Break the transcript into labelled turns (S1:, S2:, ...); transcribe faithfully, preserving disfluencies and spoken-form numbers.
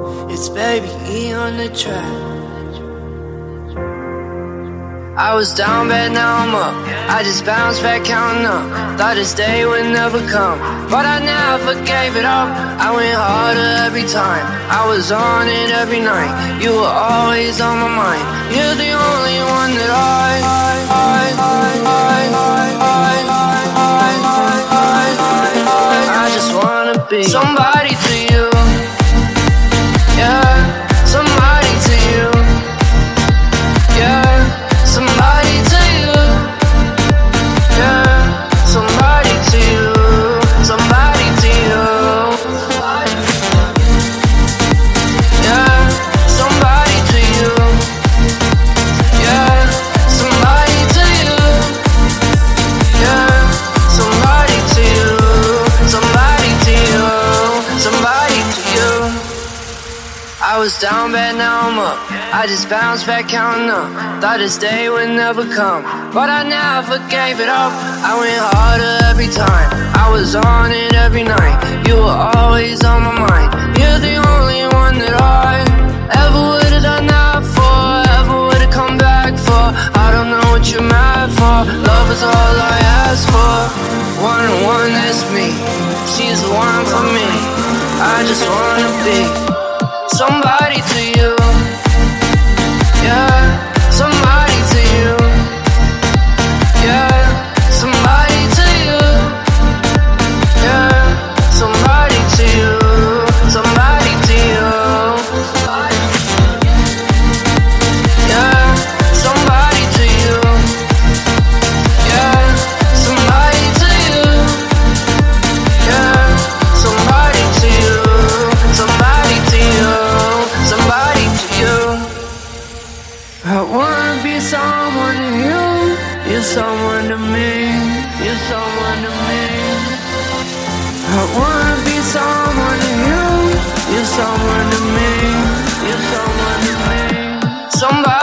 S1: It's Baby E on the track. I was down bad, now I'm up. I just bounced back, counting up. Thought this day would never come, but I never gave it up. I went harder every time. I was on it every night. You were always on my mind. You're the only one that I I, I, I, I, I, I, I, I just wanna be somebody to you. Yeah, somebody to you. Yeah, somebody to you. Yeah, somebody to you. Somebody to you. Yeah, somebody to you. Yeah, somebody to you. Yeah, somebody to you. Somebody to you. Somebody to you. I was down bad, now I'm up. I just bounced back, counting up. Thought this day would never come, but I never gave it up. I went harder every time. I was on it every night. You were always on my mind. You're the only one that I ever would've done that for, ever would've come back for. I don't know what you're mad for. Love is all I ask for. One on one, that's me. She's the one for me. I just wanna be somebody to you. Yeah, somebody to you. Yeah, somebody to you. Yeah, somebody to you. Somebody to you. Yeah, somebody to you. Yeah, somebody to you. Yeah, somebody to you. Somebody to you. Somebody to you. I wanna be someone to you. You're someone to me. You're someone to me. I wanna be someone to you. You're someone to me. You're someone to me. Somebody